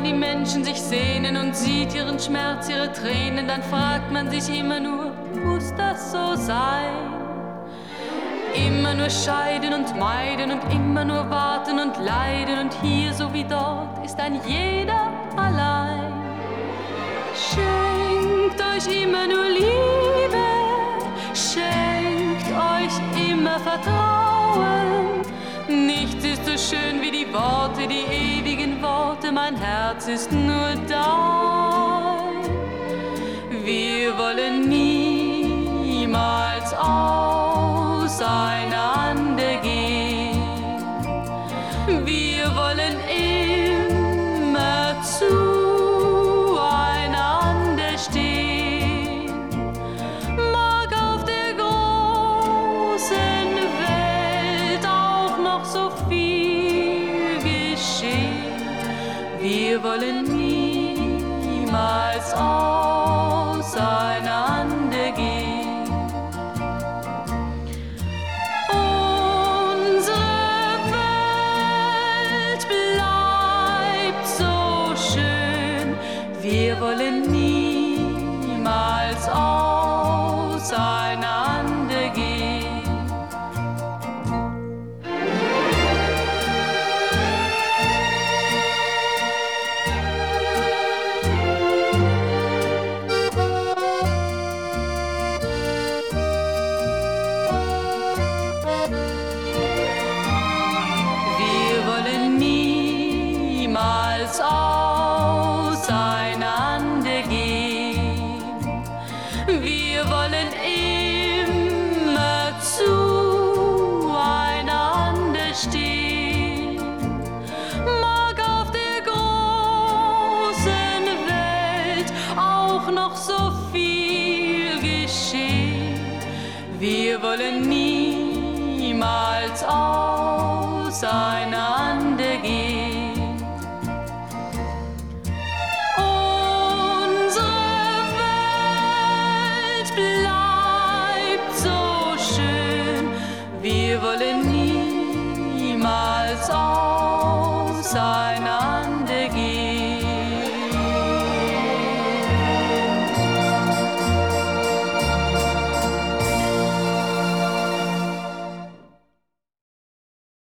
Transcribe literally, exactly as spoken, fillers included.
die Menschen sich sehnen und sieht ihren Schmerz, ihre Tränen, dann fragt man sich immer nur, muss das so sein? Immer nur scheiden und meiden und immer nur warten und leiden und hier so wie dort ist ein jeder allein. Schenkt euch immer nur Liebe, schenkt euch immer Vertrauen. Nichts ist so schön wie die Worte, die ewigen Worte, mein Herz ist nur dein. Wir wollen niemals auseinander gehen. Wir wollen immer zueinander stehen. Mag auf der großen Welt auch noch so viel geschehen. Wir wollen niemals auseinander gehen. Wir wollen niemals auseinander gehen. Wir wollen niemals auseinander gehen. Wir wollen immer zueinander stehen. Mag auf der großen Welt auch noch so viel geschehen. Wir wollen niemals auseinander